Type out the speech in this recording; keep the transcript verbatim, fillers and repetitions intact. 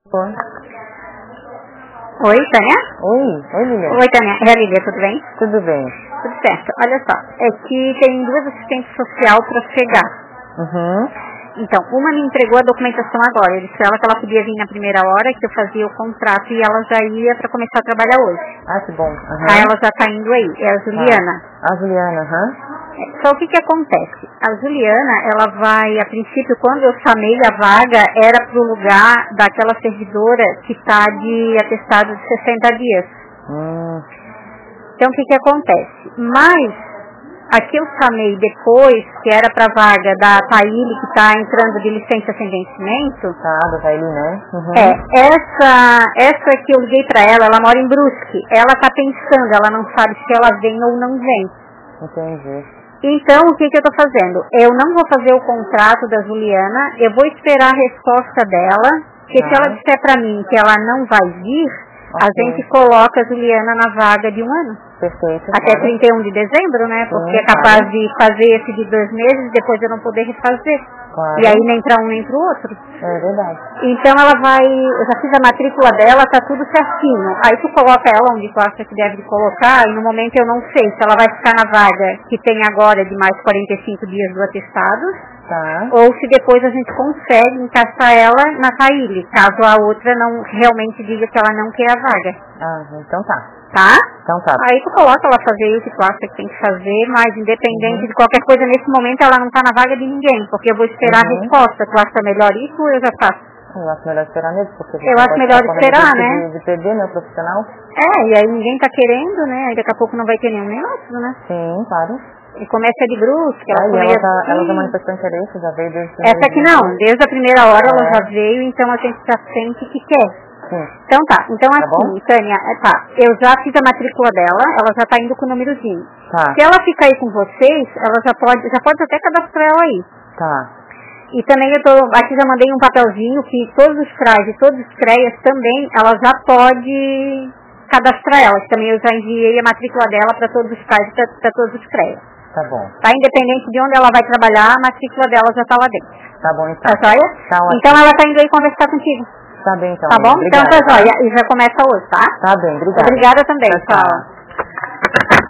Oi, Oi, Tânia? oi, oi, Lilian. Oi, Tânia. É a Lilian, tudo bem? Tudo bem? Tudo certo. Olha só, é que tem duas assistentes social para chegar. Uhum. Então, uma me entregou a documentação agora. Eu disse pra ela que ela podia vir na primeira hora, que eu fazia o contrato e ela já ia para começar a trabalhar hoje. Ah, que bom. Uhum. Aí ela já tá indo aí, é a Juliana. Ah, a Juliana, aham. Só o que que acontece? A Juliana, ela vai, a princípio, quando eu chamei a vaga, era pro lugar daquela servidora que tá de atestado de sessenta dias. Hum. Então, o que que acontece? Mas, aqui eu chamei depois, que era pra vaga da Taíli, que tá entrando de licença sem vencimento. Tá, da Taíli, né? Uhum. É, essa, essa que eu liguei pra ela, ela mora em Brusque. Ela tá pensando, ela não sabe se ela vem ou não vem. Entendi. Então, o que que eu tô fazendo? Eu não vou fazer o contrato da Juliana, eu vou esperar a resposta dela, porque Ah. se ela disser pra mim que ela não vai vir, Ok. a gente coloca a Juliana na vaga de um ano. Perfeito. Até claro. trinta e um de dezembro, né? Porque Sim, é capaz claro. de fazer esse de dois meses e depois eu não poder refazer. Claro. E aí nem pra um nem pro outro. É verdade. Então ela vai, eu já fiz a matrícula dela, tá tudo certinho. Aí tu coloca ela onde tu acha que deve colocar e no momento eu não sei se ela vai ficar na vaga que tem agora de mais quarenta e cinco dias do atestado, Tá. ou se depois a gente consegue encaixar ela na Taíli, caso a outra não realmente diga que ela não quer a vaga. Ah, então tá. Tá? Então tá. Aí tu coloca ela fazer o que tu acha que tem que fazer, mas independente Uhum. de qualquer coisa, nesse momento ela não tá na vaga de ninguém, porque eu vou esperar Uhum. a resposta. Tu acha melhor isso ou eu já faço? Eu acho melhor esperar mesmo, porque a gente Eu não acho pode melhor ficar correndo esperar, risco né? De, de perder, né, o profissional. É, e aí ninguém tá querendo, né? Aí daqui a pouco não vai ter nenhum negócio, né? Sim, claro. E começa de Brusque, ela Ah, e foi ela meio já, assim. ela já manifestou interesse, já veio desde o Essa primeiro aqui dia. não, desde a primeira hora ela É. já veio, então a gente já sente que quer. Sim. Então tá, então Tá assim, bom? Tânia, é, tá, eu já fiz a matrícula dela, ela já tá indo com o númerozinho. Tá. Se ela ficar aí com vocês, ela já pode, já pode até cadastrar ela aí. Tá. E também eu tô, aqui já mandei um papelzinho que todos os CRAs e todos os CREAs também, ela já pode cadastrar ela, que também eu já enviei a matrícula dela para todos os CRAs e para todos os CREAs. Tá bom. Tá? Independente de onde ela vai trabalhar, a matrícula dela já tá lá dentro. Tá bom então. Tá joia? Tá ótimo. Então ela tá indo aí conversar contigo. Tá bem então. Tá bom? Obrigada. Então tá joia. E já começa hoje, tá? Tá bem, obrigada. Obrigada também. Tchau, tchau. Tchau.